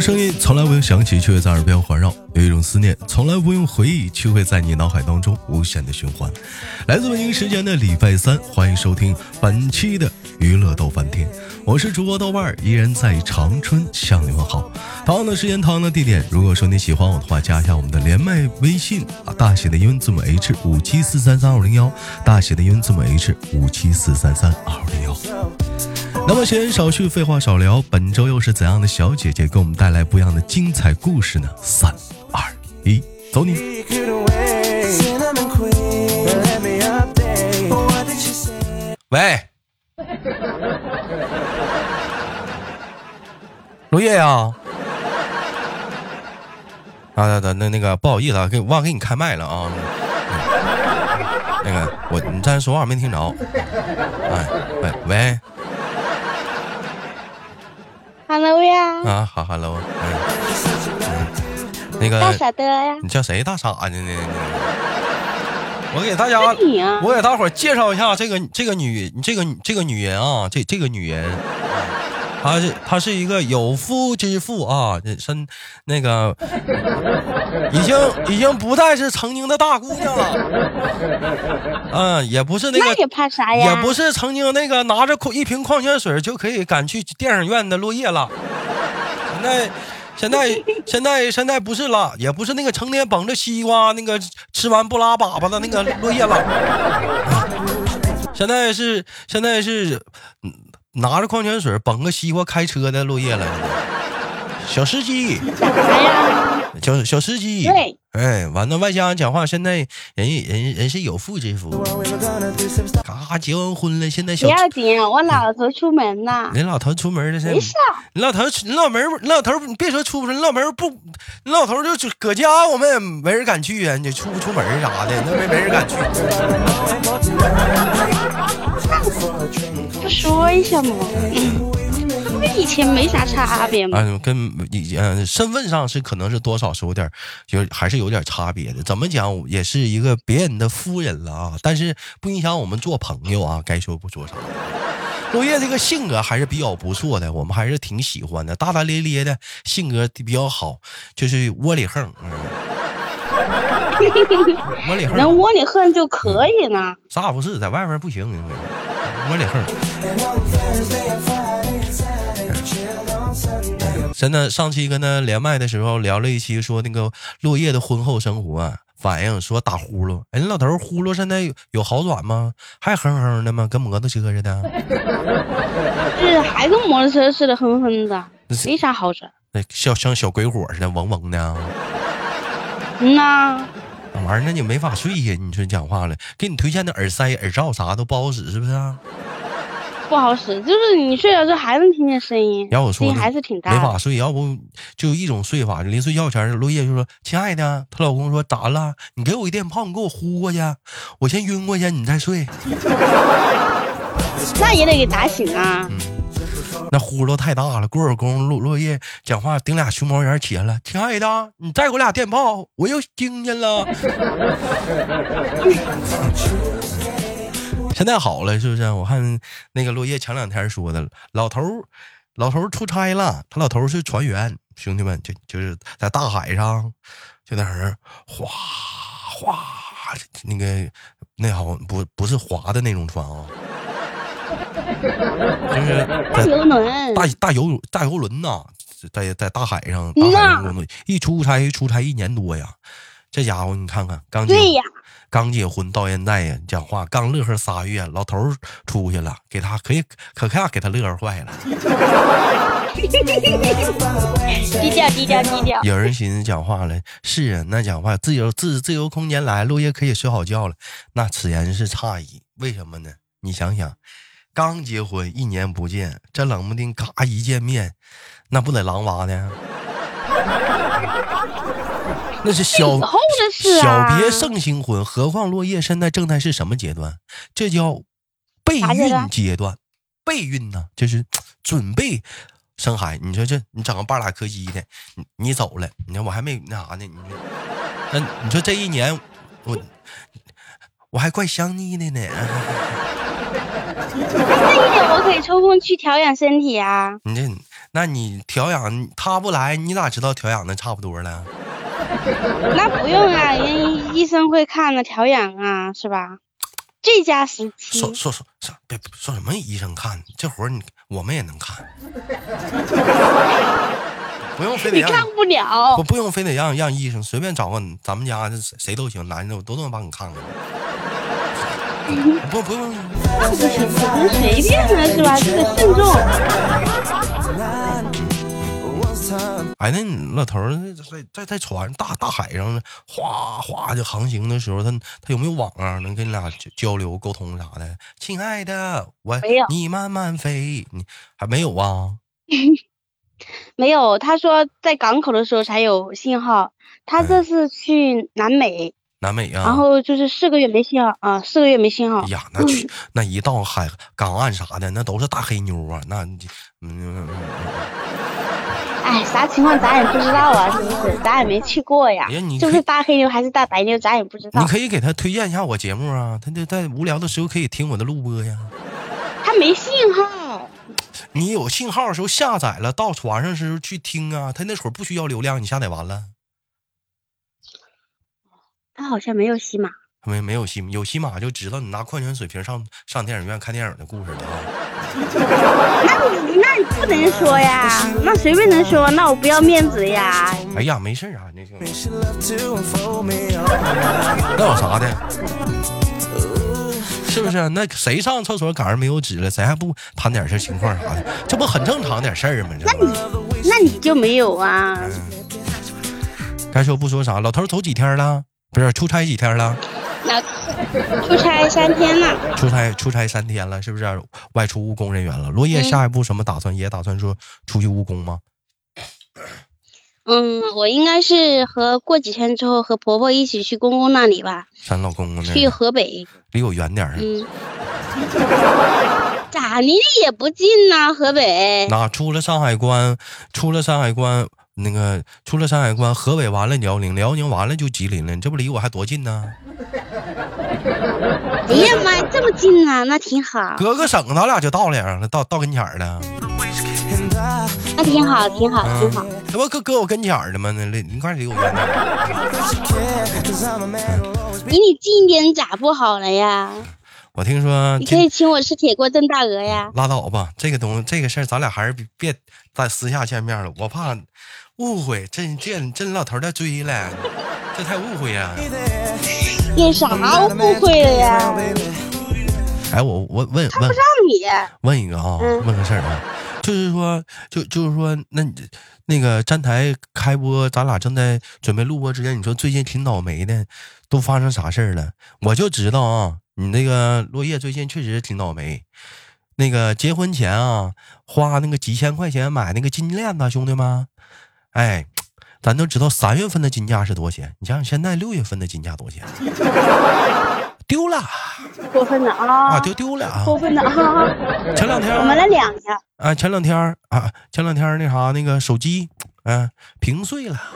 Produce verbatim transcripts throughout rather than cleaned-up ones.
声音从来不用响起，却会在耳边环绕；有一种思念从来不用回忆，却会在你脑海当中无限的循环。来自北京时间的礼拜三，欢迎收听本期的娱乐逗翻天，我是主播豆瓣，依然在长春向你们好。同样的时间，同样的地点，如果说你喜欢我的话，加一下我们的连麦微信啊，大写的英文字母 H 五七四三三二零幺，大写的英文字母 H 五七四三三二零幺。那么闲言少叙，废话少聊，本周又是怎样的小姐姐给我们带来不一样的精彩故事呢？三二一，走你！喂，落叶呀！啊，那那那个不好意思啊，给忘给你开麦了啊。那个我你刚才说话没听着。哎，喂喂。 Hello 呀！ 啊，好 ，Hello， 嗯，嗯，那个大傻的呀， 你叫谁大傻呢？那那我给大家， 啊、 我给大伙儿介绍一下这个这个女这个这个女人啊，这这个女人，她是她是一个有夫之妇啊，这身那个已经已经不再是曾经的大姑娘了，嗯，也不是那个， 那也怕啥呀？ 也不是曾经那个拿着一瓶矿泉水就可以赶去电影院的落叶了，现在。现在现在现在不是了，也不是那个成天捧着西瓜那个吃完不拉粑粑的那个落叶了，现在是现在是拿着矿泉水捧个西瓜开车的落叶了，小司机，小小司机， 对， 哎，完了外加讲话，现在人人人是有妇之夫，嘎结完婚了，现在小不要紧，我老头出门了， 你老头出门了， 没事， 你老头你老门你老头你别说出门，你老门不，你老头就搁家，我们也没人敢去啊，你出不出门啥的，那没没人敢去。 不说一下吗？跟以前没啥差别嘛， 啊，跟以呃身份上是可能是多少是有点有还是有点差别的。怎么讲也是一个别人的夫人了啊，但是不影响我们做朋友啊，该说不说啥。落叶这个性格还是比较不错的，我们还是挺喜欢的，大大咧咧的性格比较好，就是窝里横。嗯窝里横能窝里横就可以呢、嗯， 啥不是在外面不行，窝里横。真的，上期跟他连麦的时候聊了一期，说那个落叶的婚后生活啊，反映说打呼噜。哎，老头呼噜现在有有好转吗？还哼哼的吗？跟摩托车似的？ 是，还跟摩托车似的哼哼的，没啥好转。 像像小鬼火似的，嗡嗡的。 嗯呐。 那玩意儿那你没法睡呀！你说讲话了，给你推荐的耳塞、耳罩啥都不好使，是不是啊？ 不好使，就是你睡了之后还能听见声音， 要我说声音还是挺大的， 没法睡。要不就一种睡法，临睡觉前，落叶就说：“亲爱的，她老公说咋了？你给我一电炮，你给我呼过去，我先晕过去，你再睡。” 那也得给打醒啊。 嗯，那呼噜太大了，过会儿功落落叶讲话顶俩熊猫眼起来了。亲爱的，你再给我俩电炮，我又听见了。现在好了，是不是？我看那个落叶前两天说的，老头老头出差了，他老头是船员，兄弟们，就就是在大海上，就在那儿哗哗，那个那好不不是划的那种船啊，就是大游轮， 大大游大游轮呐，在在大海上，大海上工作，一出差出差一年多呀，这家伙你看看，刚结对呀。 刚结婚到现在呀，讲话刚乐呵仨月，老头出去了，给他可以可看给他乐呵坏了。 低调低调低调。 有人寻思讲话了，是啊，那讲话自由自自由空间来，落叶可以睡好觉了。那此言是差矣，为什么呢？你想想，刚结婚一年不见，这冷不丁嘎一见面，那不得狼娃呢？那是小以后的事啊，小别胜新婚，何况落叶现在正在是什么阶段？这叫备孕阶段。备孕呢，就是准备生孩。你说这，你整个半拉柯基的，你你走了，你看我还没那啥呢。你说，那你说这一年，我我还怪想你的呢。 那一点我可以抽空去调养身体啊。 你这。 那你调养他不来，你咋知道调养的差不多了？ 那不用啊，人医生会看的调养啊，是吧？最佳时期。 说说说说，别说什么医生看，这活你我们也能看，不用非得让你看不了， 不不用非得让让医生随便找个咱们家谁都行，男的我都能帮你看看。不不用， 那不行，不能随便的是吧？这个慎重。 哎，那你老头在在在船大大海上哗哗就航行的时候，他他有没有网啊？能跟你俩交流沟通啥的？亲爱的，我你慢慢飞，你还没有啊？ 没有，他说在港口的时候才有信号。他这是去南美。 南美啊， 然后就是四个月没信号啊，四个月没信号。 哎呀，那去、嗯、那一到海港岸啥的，那都是大黑妞啊，那嗯嗯嗯。 哎，啥情况咱也不知道啊，是不是？咱也没去过呀。 哎、你就是大黑妞还是大白妞，咱也不知道。 你可以给他推荐一下我节目啊，他就在无聊的时候可以听我的录播呀。 他没信号。 你有信号的时候下载了，到船上的时候去听啊。他那会儿不需要流量，你下载完了。 他好像没有喜马， 没没有喜有喜马就知道你拿矿泉水瓶上上电影院看电影的故事了啊。 那你那你不能说呀，那随便能说，那我不要面子呀。 哎呀，没事啊，那个那有啥的？是不是？那谁上厕所赶上没有纸了，谁还不谈点这情况啥的？这不很正常点事儿吗？ 那你那你就没有啊？嗯、 该说不说啥，老头走几天了？不是出差几天了？ 那出差三天了。 出差出差三天了，是不是外出务工人员了？落叶下一步什么打算？嗯、也打算说出去务工吗？ 嗯，我应该是和过几天之后和婆婆一起去公公那里吧。 上老公公那去河北， 离我远点儿。 嗯。咋离得也不近呐、啊，河北。 那出了上海关，出了上海关。那个出了山海关，河北完了辽宁，辽宁完了就吉林了，你这不离我还多近呢？ 哎呀妈，这么近啊，那挺好。 隔个省咱俩就到了，到到跟前了。 那挺好，挺好，挺好。 这不搁搁我跟前了吗？那你快离我远点。离你近一点咋不好了呀？ 我听说你可以请我吃铁锅炖大鹅呀。 拉倒吧，这个东这个事儿咱俩还是别在私下见面了，我怕误会。这这这老头在追了，这太误会呀。 有啥误会了呀？ 哎，我我问看不上你。 问一个啊，嗯、问个事儿啊，就是说就就是说，那那个站台开播，咱俩正在准备录播之前，你说最近挺倒霉的，都发生啥事儿了？我就知道啊。你那个落叶最近确实挺倒霉，那个结婚前啊，花那个几千块钱买那个金链子，兄弟们，哎，咱都知道三月份的金价是多少钱，你想想现在六月份的金价多少钱？丢了， 过分了啊！ 啊，丢丢了啊！ 过分了啊！ 前两天我们来两下啊，前两天啊，前两天那啥那个手机，嗯、啊，屏碎了。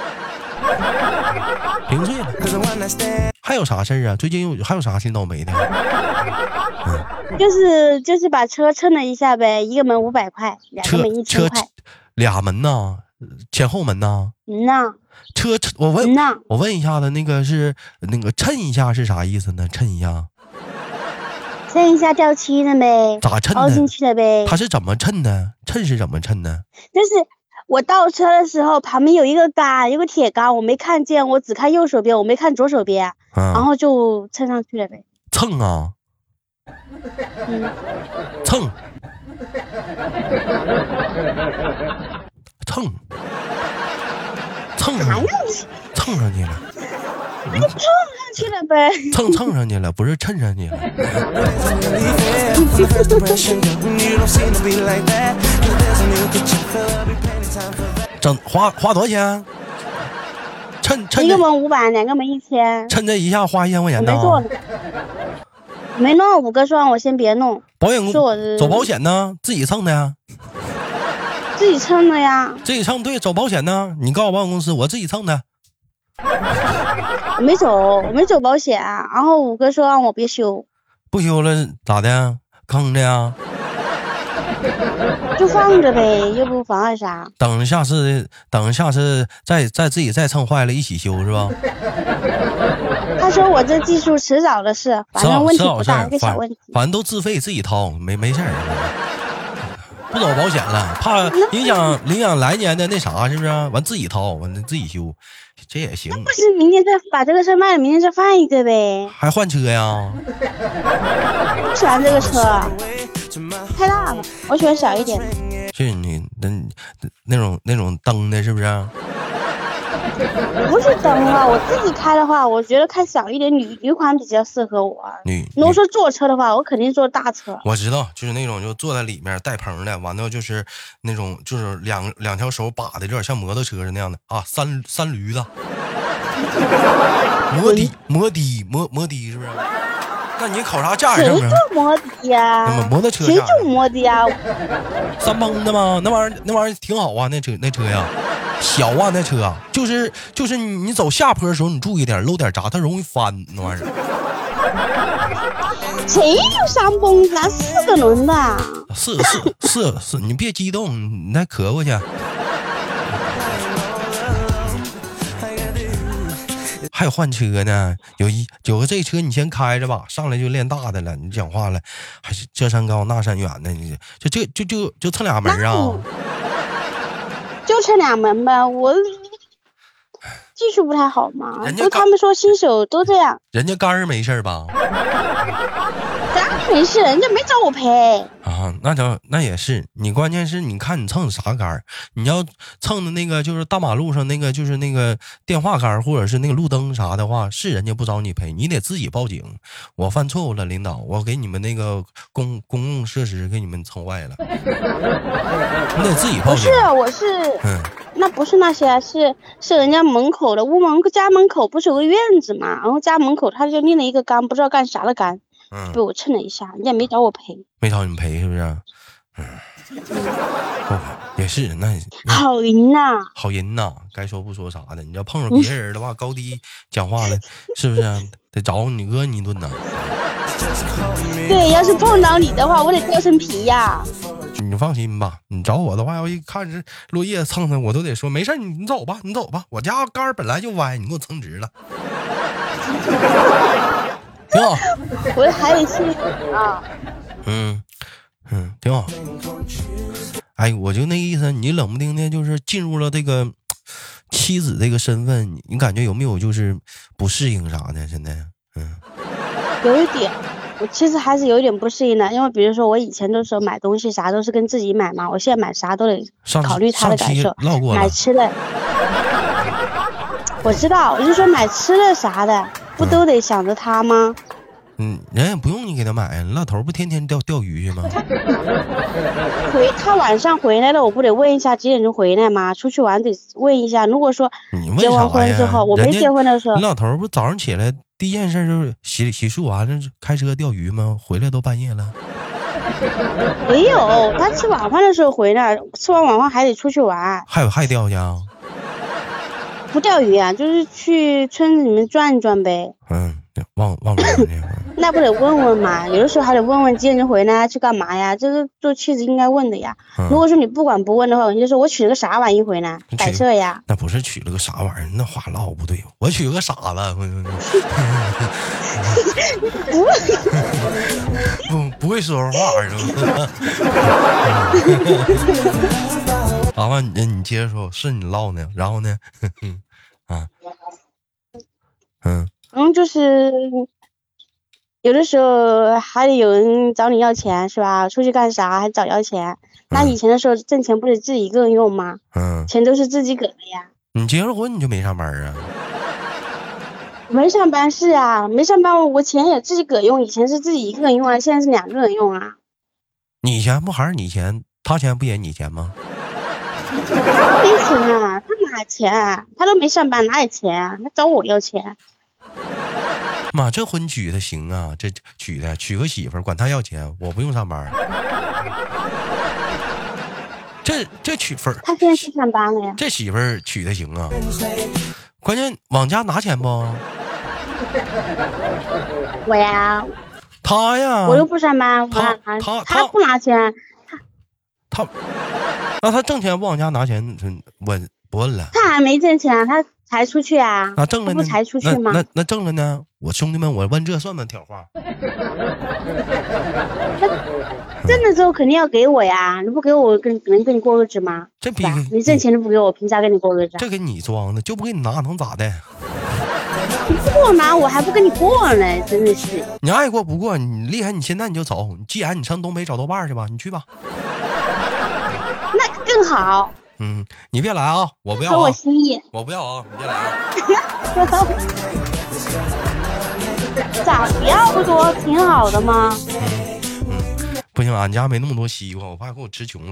屏碎了，还有啥事儿啊？最近有还有啥挺倒霉的？ 嗯、就是就是把车蹭了一下呗，一个门五百块，两个门一千块， 俩门呐，前后门呐。 嗯呐， 车我问，嗯、我问一下子，那个是那个蹭一下是啥意思呢？蹭一下， 蹭一下掉漆了呗？ 咋蹭的？ 凹进去了呗？ 他是怎么蹭的？蹭是怎么蹭的？ 就是。我倒车的时候，旁边有一个杆，有个铁杆，我没看见，我只看右手边，我没看左手边，嗯、然后就蹭上去了呗。 蹭啊！嗯，蹭，蹭，蹭上，蹭上去了。 那就蹭上去了呗。 蹭蹭上去了，不是蹭上去了。整花花多少钱？趁趁一个门五百，两个门一千。 趁这一下花一千块钱呢？ 没做呢，没弄五个双，我先别弄。 保险公司走保险呢？自己蹭的呀？ 自己蹭的呀？ 自己蹭对，走保险呢？你告诉保险公司，我自己蹭的。 我没走，我没走保险，然后五哥说让我别修。 不修了咋的？坑的呀？ 就放着呗，又不妨碍啥。 等下次，等下次再再自己再蹭坏了，一起修是吧？ 他说我这技术迟早的事，反正问题不大，一个小问题。 反正都自费自己掏，没没事儿。不走保险了，怕影响影响来年的那啥，是不是？完自己掏，完自己修，这也行。 那不是明天再把这个车卖了，明天再换一个呗。 还换车呀？ 不喜欢这个车，太大了，我喜欢小一点。 是你那那种那种灯的，是不是？ 不是灯啊，我自己开的话，我觉得开小一点女女款比较适合我。 女， 如果说坐车的话，我肯定坐大车。 我知道，就是那种就坐在里面带棚的，完了就是那种就是两两条手把的，有点像摩托车是那样的啊，三三驴子，摩的摩的摩摩的是不是？那你考啥驾驶证啊？ 谁坐摩的呀？ 摩托车谁坐摩的呀？ 三蹦的吗？那玩意儿那玩意儿挺好啊，那车那车呀。小啊，那车啊，就是就是你走下坡的时候，你注意点，漏点闸，它容易翻那玩意儿。 谁有三蹦子啊？四个轮的。 是是是是，你别激动，你再咳过去。还有换车呢，有一有个这车你先开着吧，上来就练大的了。你讲话了，还是这山高那山远的，你就这就就就蹭俩门啊。 就车两门吧，我技术不太好嘛，都他们说新手都这样。 人家杆儿没事吧？ 杆没事，人家没找我赔啊。那就那也是，你关键是你看你蹭啥杆儿，你要蹭的那个就是大马路上那个就是那个电话杆或者是那个路灯啥的话，是人家不找你赔，你得自己报警。我犯错误了，领导，我给你们那个公公共设施给你们蹭坏了，你得自己报警。 不是，我是，嗯，那不是那些，是是人家门口的屋门家门口不是有个院子嘛，然后家门口他就立了一个杆，不知道干啥的杆。嗯，被我蹭了一下，人家没找我赔， 没找你赔是不是？嗯，哦、也是，那好人呐、啊， 好人呐、啊，该说不说啥的。你要碰上别人的话，嗯、高低讲话了，是不是、啊？得找你讹你一顿呐。 对，要是碰到你的话，我得掉层皮呀。 你放心吧，你找我的话，要一看是落叶蹭蹭，我都得说没事，你你走吧，你走吧，我家杆本来就歪，你给我蹭直了。挺好， 我还得去啊。 嗯嗯，挺好。哎，我就那意思，你冷不丁的，就是进入了这个妻子这个身份，你感觉有没有就是不适应啥的？现在，嗯， 有一点，我其实还是有一点不适应的，因为比如说我以前都是买东西啥都是跟自己买嘛，我现在买啥都得考虑他的感受。买吃的，我知道，我就说买吃的啥的。不都得想着他吗？ 嗯，人也不用你给他买，老头不天天钓钓鱼去吗？ 回他晚上回来了，我不得问一下几点钟回来吗？出去玩得问一下。如果说结完婚之后，我没结婚的时候， 你老头不早上起来第一件事就是洗洗漱完了开车钓鱼吗？回来都半夜了。 没有，他吃晚饭的时候回来，吃完晚饭还得出去玩。 还有还钓去啊？ 不钓鱼啊，就是去村子里面转一转呗。 嗯，忘忘了那不得问问嘛？有的时候还得问问几点钟回来，去干嘛呀？这个做妻子应该问的呀。嗯、如果说你不管不问的话，你就说我娶了个啥玩意回来，摆设呀？ 那不是娶了个啥玩意儿，那话唠不对。我娶了个傻子，不不会说话是吧？好吧，你你接着说，是你唠呢，然后呢？啊，嗯， 嗯，就是有的时候还得有人找你要钱是吧？出去干啥还找要钱？嗯、那以前的时候挣钱不得自己一个人用吗？嗯，钱都是自己给的呀。 你结了婚你就没上班啊？ 没上班是啊，没上班我钱也自己个用，以前是自己一个人用啊，现在是两个人用啊。 你钱不还是你钱？他钱不也你钱吗？ 他没钱啊，他哪钱啊？他都没上班，哪有钱啊？他找我要钱。 妈，这婚娶的行啊，这娶的娶个媳妇儿，管他要钱，我不用上班。这这娶妇儿， 他现在是上班了呀。 这媳妇儿娶的行啊，关键往家拿钱不？ 我呀。 他呀。 我又不上班，我他他他他不拿钱。 他那他挣钱不往家拿钱，我不问了。 他还没挣钱啊，他才出去啊。 那挣了呢？ 不才出去吗？ 那 那, 那挣了呢？我兄弟们，我问这算不算挑话？ 挣了之后肯定要给我呀，你不给我，跟能跟你过日子吗？ 这比你挣钱都不给我，凭啥跟你过日子？ 这给你装的，就不给你拿能咋的？ 你不给我拿，我还不跟你过呢，真的是。 你爱过不过，你厉害，你现在你就走。既然你上东北找豆瓣去吧，你去吧。 那更好。 嗯，你别来啊，我不要、啊。 合我心意。 我不要啊，你别来啊。 咋不要不多，挺好的吗？ 嗯嗯，不行，俺家没那么多西瓜，我怕给我吃穷了。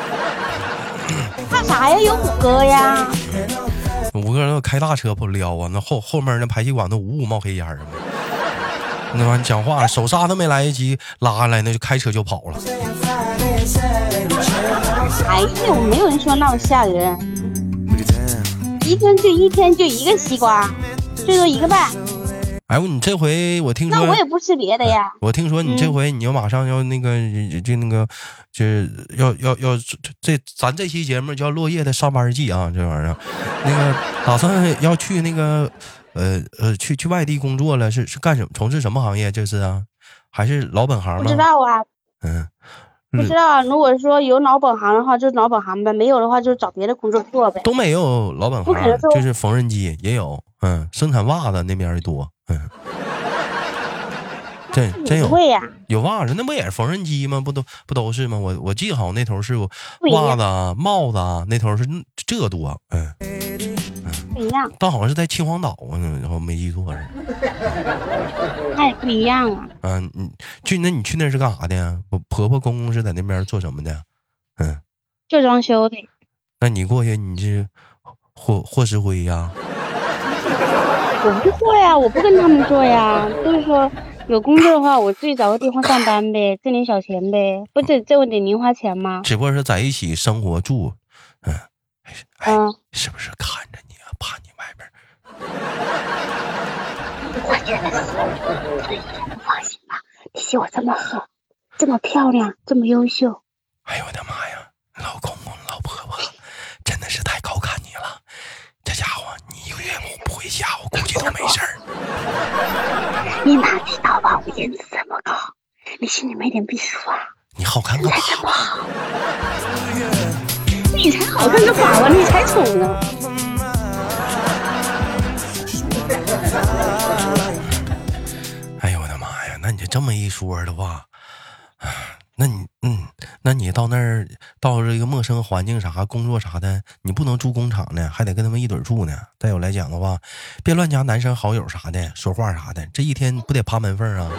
怕啥呀？有五哥呀。 五哥那开大车不撩啊，那后后面那排气管都呜呜冒黑烟儿。那玩意讲话手刹都没来得及拉下来，那就开车就跑了。 哎呦，没有人说那么吓人。一天就一天就一个西瓜，最多一个半。 哎，你这回我听说， 那我也不吃别的呀。 我听说你这回你要马上要那个，嗯、就那个，就是要要要这咱这期节目叫落叶的上班季啊，这玩意儿，那个打算要去那个呃呃去去外地工作了，是是干什么？从事什么行业？这是啊，还是老本行吗？ 不知道啊。 嗯。 不知道，如果说有老本行的话，就老本行呗；没有的话，就找别的工作做呗。 都没有老本行，就是缝纫机也有，嗯，生产袜子那边的多，嗯，真真有会呀、啊， 有袜子，那不也是缝纫机吗？不都不都是吗？我我记好那头是袜子啊、帽子啊，那头是这多，嗯。 不一样， 但好像是在秦皇岛啊，然后没记错是。 那也不一样啊。 嗯，你去那你去那是干啥的呀？我婆婆公公是在那边做什么的？嗯， 做装修的。 那你过去你是霍霍石灰呀？ 我不会呀，我不跟他们做呀。就是说有工作的话，我自己找个地方上班呗，挣点小钱呗，不得挣点零花钱吗？ 只不过是在一起生活住，嗯，哎，嗯、是不是看着你？怕你外边， 我觉得是，你放心吧，你媳妇这么好，这么漂亮，这么优秀。 哎呦我的妈呀，老公公老婆婆真的是太高看你了，这家伙你一个月不回家，我估计都没事儿。 你哪知道吧？我颜值这么高，你心里没点逼数啊？ 你好看个粑粑， 你才好看个粑粑，你才丑呢。 哎呦我的妈呀！那你这么一说的话，那你嗯，那你到那儿到这个陌生环境啥工作啥的，你不能住工厂呢，还得跟他们一堆住呢。再有来讲的话，别乱加男生好友啥的，说话啥的，这一天不得爬门缝啊？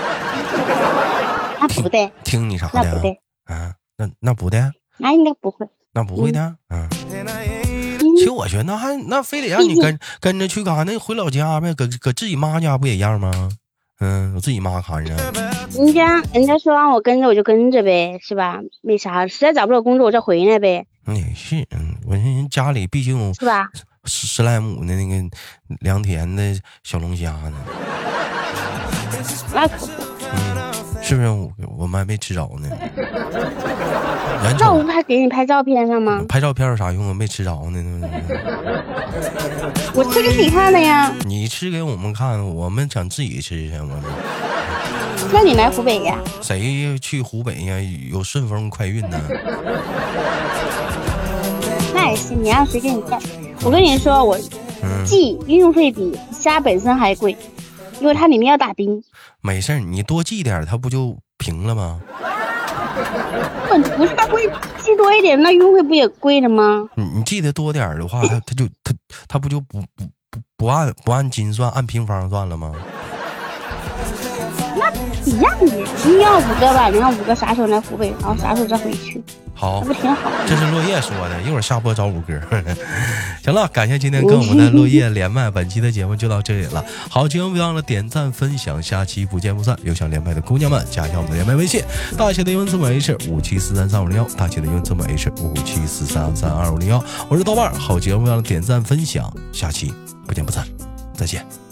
那不对， 听你啥的？ 那不对啊？那那不对？ 那应该不会， 那不会的，嗯。其实我觉得那还那非得让你跟跟着去干啥？那回老家呗，搁搁自己妈家不也一样吗？嗯，我自己妈看着。 人家人家说让我跟着，我就跟着呗，是吧？没啥，实在找不了工作，我再回来呗。 也是，嗯，我人家里毕竟是吧？ 十十来亩的那个良田的小龙虾呢。 那可不。 嗯，是不是我我们还没吃着呢？ 那我不还给你拍照片了吗？ 拍照片有啥用啊？没吃着呢。 我吃给你看了呀。 你吃给我们看，我们想自己吃去。我们。 那你来湖北呀？ 谁去湖北呀？有顺丰快运呢。 那也行，你让谁给你带？我跟你说，我寄运费比虾本身还贵，因为它里面要打冰。 没事，你多寄点，它不就平了吗？ 不是它贵，寄多一点，那运费不也贵了吗？ 你你寄的多点的话，它它就它它不就不不不不按不按斤算，按平方算了吗？ 那一样的，你要五个吧，你让五个啥时候来湖北，然后啥时候再回去。 好， 那不挺好？ 这是落叶说的，一会儿下播找五哥。行了，感谢今天跟我们的落叶连麦，本期的节目就到这里了。好，千万别忘了点赞分享，下期不见不散。有想连麦的姑娘们，加一下我们的连麦微信，大写的英文字母 H 五七四三三五零幺，大写的英文字母 H 五七四三三二五零幺。我是豆瓣，好节目别忘了点赞分享，下期不见不散，再见。